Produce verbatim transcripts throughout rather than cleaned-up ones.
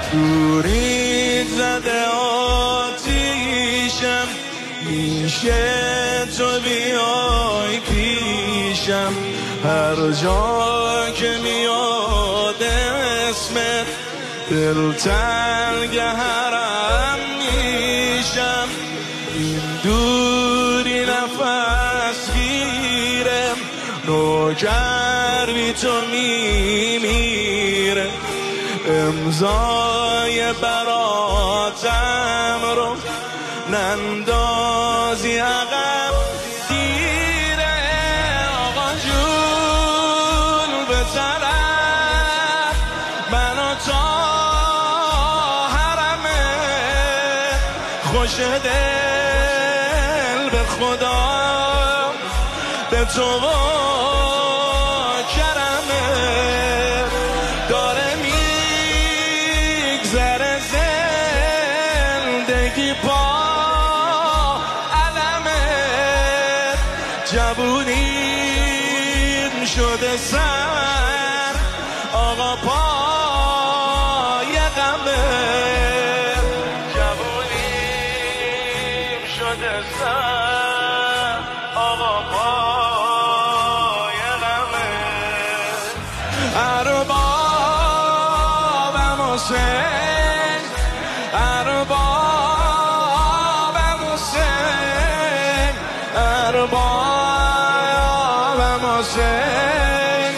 دورید زده آتیشم، میشه تو بیای پیشم. هر جا که میاد اسمت دل تنگ حرم میشم. این دوری نفس گیرم، نوکر بی تو میمیره. امضای براتم رو نندازی عقب دیره. آقا جون به طرف منو تا حرمه، خوش دل به خدا به تو و کرمه. داره میگذره زندگی پا علمه، جوونیم شده سر آقا پای غمه. جوونیم شده سر آقا پای غمه. اربابم حسین، اربابم حسین، اربابم حسین،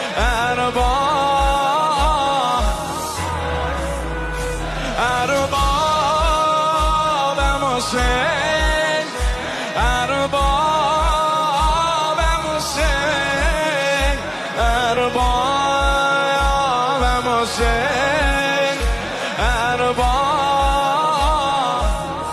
ارباب اربابم حسین، اربابم حسین، اربابم حسین، ارباب.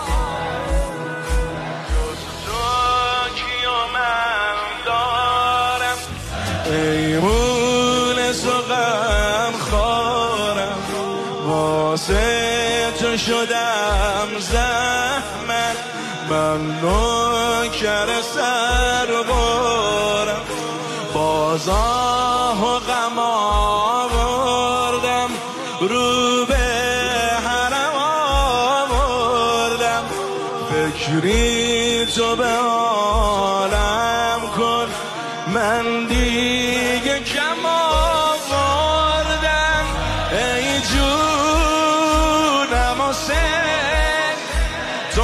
جز تو کیو من دارم، ایمون سقم خورم. واسه تو شدم زحمت، من نوکر سر برم. بازاه و غم آوردم، رو به حرم آوردم. فکری تو به عالم کن، من دیگه کم آوردم. ای جونم حسین، تو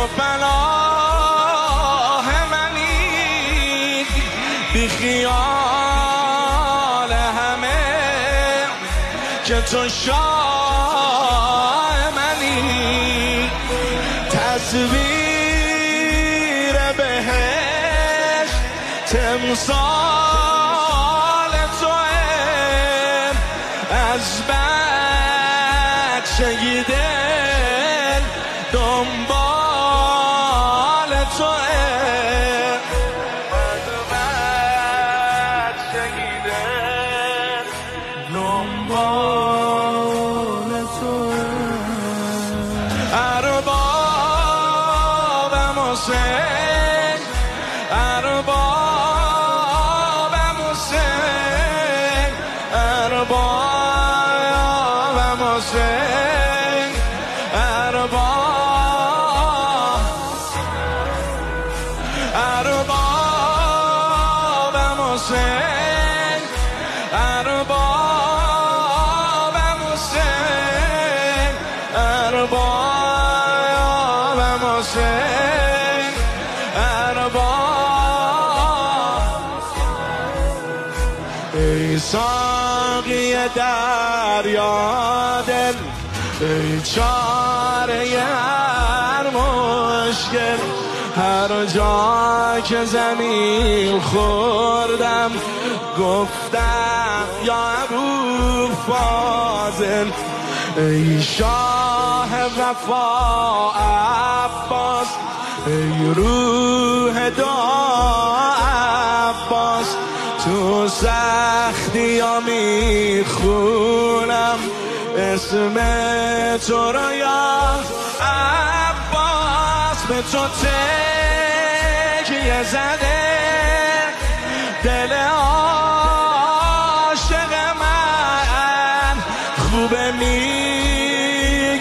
پناه منی، بی خیال همه که تو شاه منی. تصویر بهشت تمثال توئه، از بچگی دل دنبال توئه. از بچگی دل دنبال توئه. اربابم حسین، اربابم حسین، اربابم حسین، ارباب اربابم حسین، اربابم حسین، اربابم حسین، ارباب. ای ساقی دریا دل، ای چاره هر مشکل. هر جا که زمین خوردم گفتم یا ابو فاضل. ای شاه وفا عباس، ای روح دعا عباس. تو سختی ها میخونم اسم تو را یا عباس. به تو تکیه زده دل عاشق من، خوبه می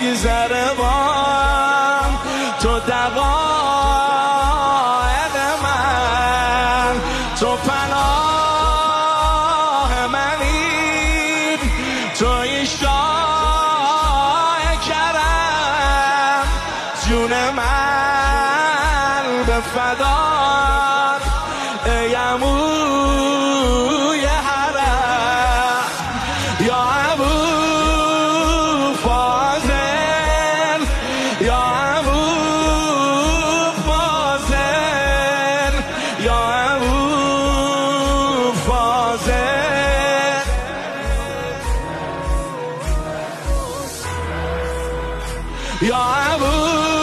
یا ابو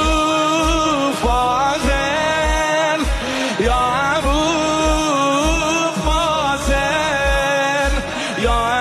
فاضل یا ابو فاضل یا